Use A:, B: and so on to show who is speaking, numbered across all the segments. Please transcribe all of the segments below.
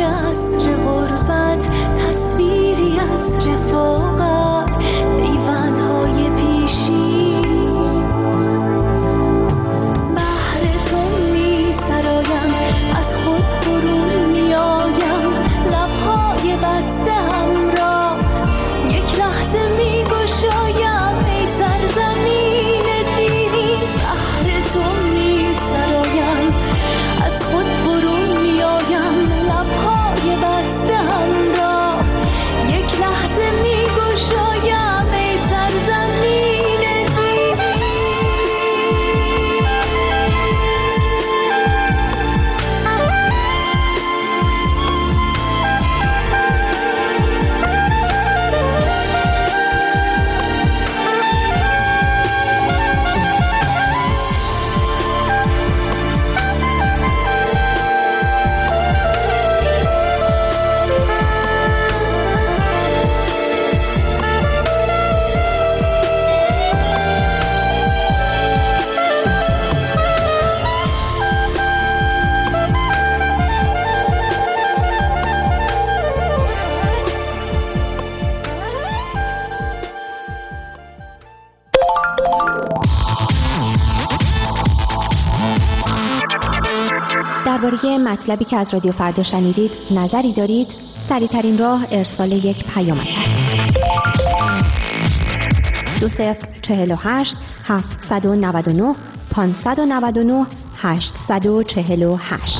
A: عصر غربت، تصویری از رفاقت، پیوندهای پیشی. بهر تو می سرایم، از خود برون می آیم، لبهای بسته هم را یک لحظه می گشایم. ای سرزمین دیرین، بهر تو می سرایم، از خود برون می آیم، لبهای بسته هم را یک لحظه می گشایم. ای سرزمین دیرین.
B: درباره مطلبی که از رادیو فردا شنیدید نظری دارید؟ سریع‌ترین راه ارسال یک پیامک است. 2048 799 599 848.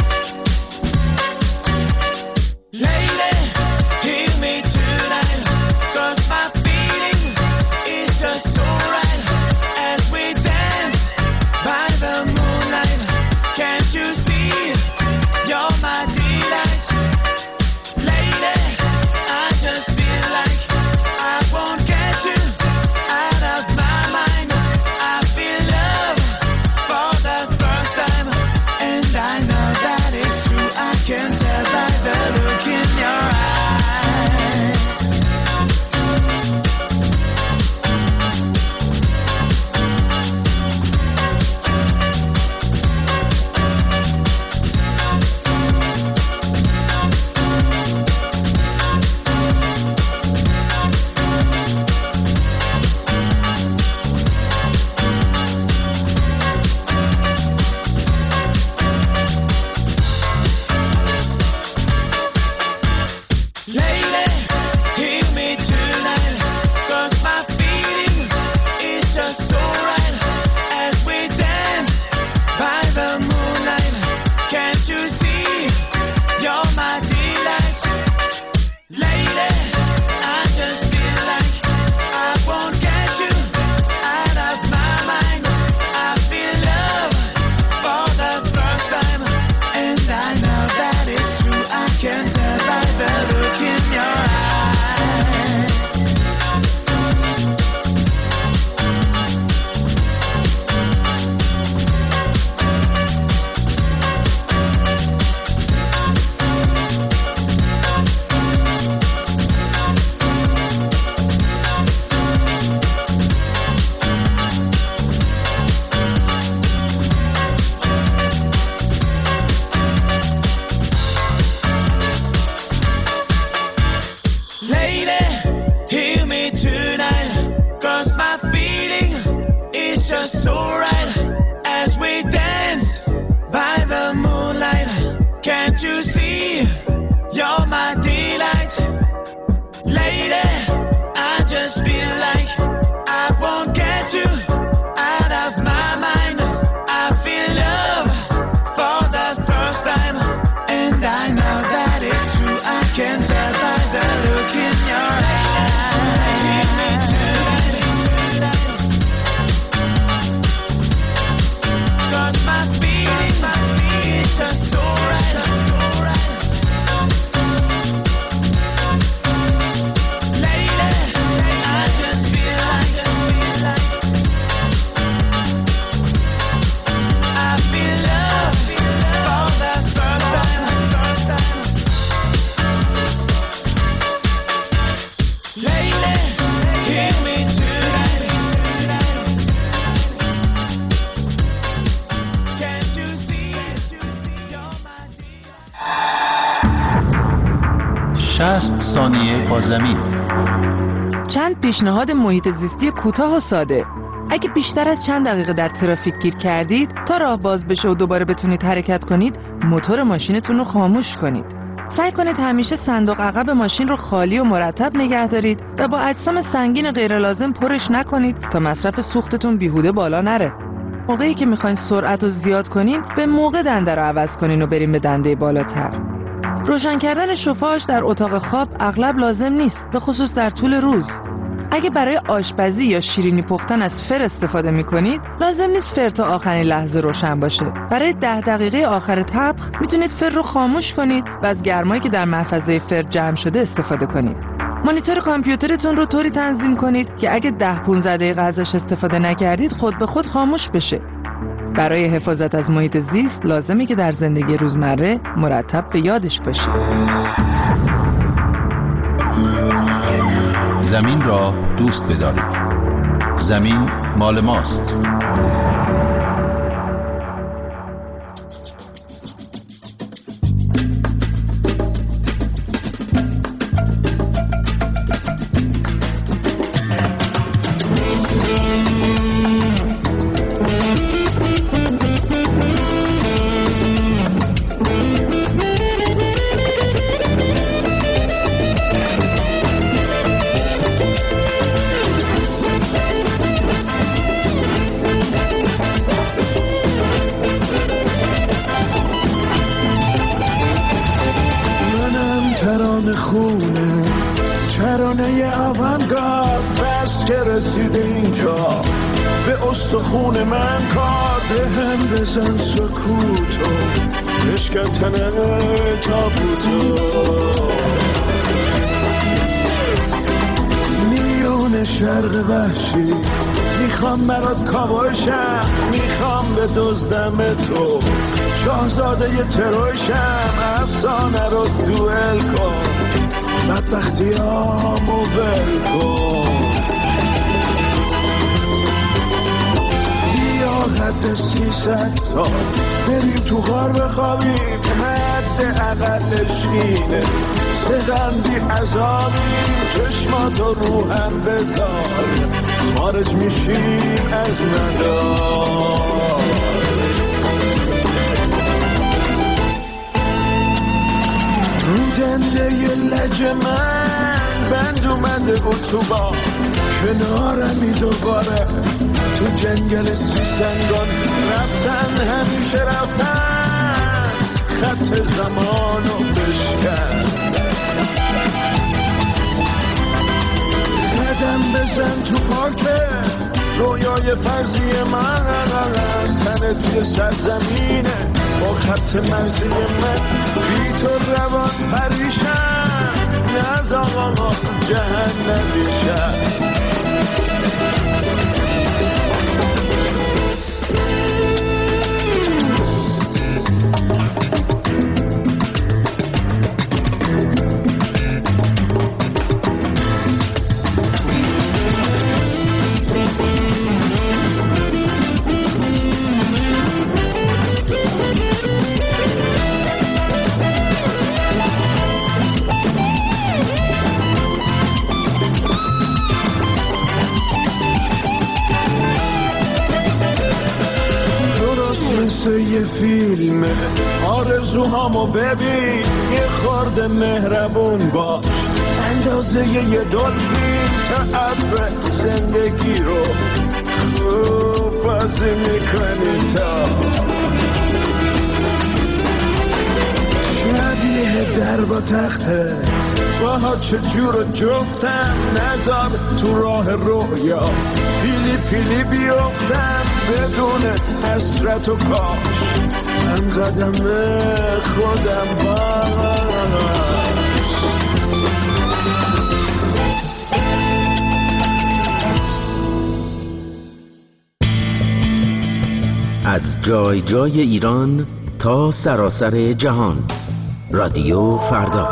C: Lady, hear me tonight. ثانیه با زمین.
D: چند پیشنهاد محیط زیستی کوتاه و ساده. اگه بیشتر از چند دقیقه در ترافیک گیر کردید، تا راه باز بشه و دوباره بتونید حرکت کنید، موتور ماشینتون رو خاموش کنید. سعی کنید همیشه صندوق عقب ماشین رو خالی و مرتب نگه دارید و با اجسام سنگین غیر لازم پرش نکنید تا مصرف سوختتون بیهوده بالا نره. موقعی که میخواین سرعت رو زیاد کنین، به موقع دنده رو عوض کنین و بریم به دنده بالاتر. روشن کردن شوفاژ در اتاق خواب اغلب لازم نیست، به خصوص در طول روز. اگه برای آشپزی یا شیرینی پختن از فر استفاده میکنید، لازم نیست فر تا آخرین لحظه روشن باشه. برای 10 دقیقه آخر طبخ میتونید فر رو خاموش کنید و از گرمایی که در محفظه فر جمع شده استفاده کنید. مانیتور کامپیوترتون رو طوری تنظیم کنید که اگه 10-15 دقیقه ازش استفاده نکردید خود به خود خاموش بشه. برای حفاظت از محیط زیست لازمه که در زندگی روزمره مرتب به یادش باشید.
C: زمین را دوست بدارید. زمین مال ماست.
E: ترانه آوانگارد بس که رسیده اینجا به استخون من کار به هم بزن سکوتو بشکن تابوتو میون شرق وحشی میخوام برات کاوشم میخوام به دزدم تو شاهزاده تروشم افسانه رو دوئل کن بدبختیامو ول کن بیا حد 300 سال بریم تو غار بخوابیم حد اقلش اینه سقندی عذابی چشماتو رو هم بذار خارج میشیم از مدار رو دنده لج من بند اومده بود تو با کنارمی دوباره تو جنگل سیسنگان رفتن همیشه رفتن خط زمانو بشکن قدم بزن تو پاکه رویای فرضی من تنت یه سرزمینه با خط مرزی من بی تو روان پریشن نز آقا جهنمیشن یه فیلمه آرزوهامو ببین یه خورده مهربون باش اندازه یه دلفین تئاتر زندگی رو خوب بازی میکنی تا شبیه در با تخته باها چجور جفتم نذار تو راه رویا پیلی پیلی بیفتم بدون حسرت و کاش هم قدم خودم باش
F: از جای جای ایران تا سراسر جهان رادیو فردا.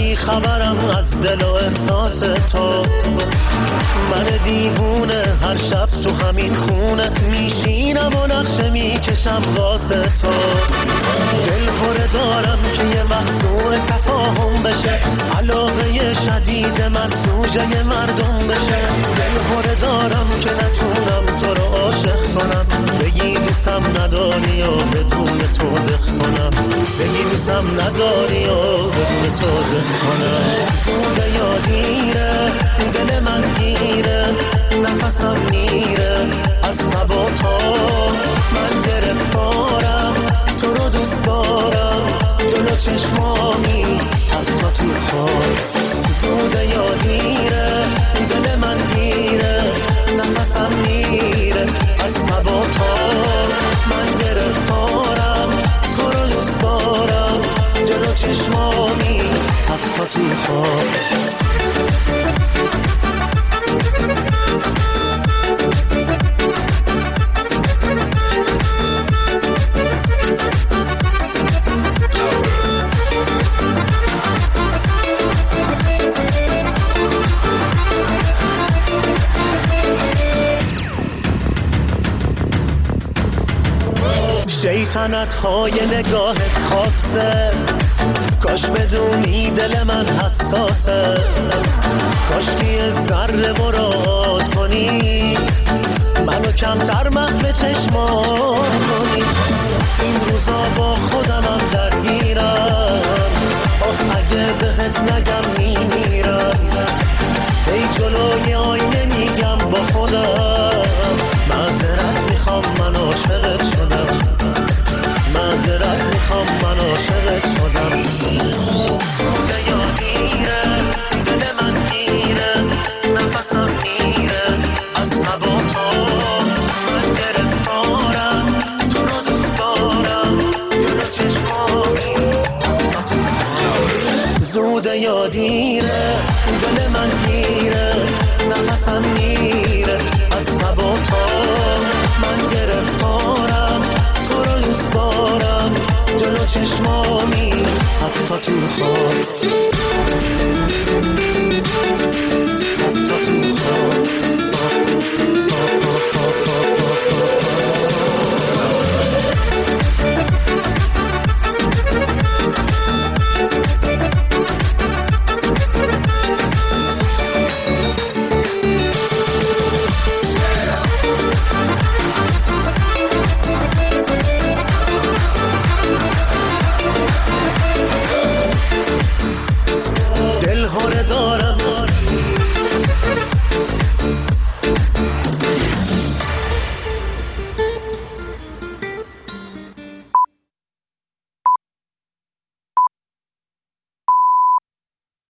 G: بی خبرم از دل و احساس تو. من دیوونه هر شب تو همین خونه میشینم و نقشه میکشم واسه تو. دل خوره دارم که یه مخزون تفاهم بشه، علاقه شدید من سوژه مردم بشه. دل خوره دارم که نتونم تو رو عاشق کنم، بگی دوستم نداری و بدون تو دخ کنم، بگی دوستم نداری و بدون تو دخ کنم. سوده یا دیره دل من گیره، نفسم میره از تب و تاب. من گرفتارم تو رو دوست دارم، جلو چشمامی حتی تو خواب. زوده یا دیره دل من گیره، نفسم میره از تب و تاب. من گرفتارم تو رو دوست دارم، جلو چشمامی حتی تو خواب. شیطنت های نگاهت خاصه، کاش بدونی دل من حساسه، کاش یه ذره مراد کنی، منو کمتر محو چشمات کنی. این روزا با خودمم درگیرم، آخ اگه بهت نگم میمیرم. ای جلوی آینه میگم با خودم، معذرت میخوام من عاشقت شدم، معذرت میخوام من عاشقت شدم. سوده یا دیره دل من گیره، نفسم میره از تب و تاب. من گرفتارم تو رو دوست دارم، جلو چشمامی. زوده یا دیره دل من گیره،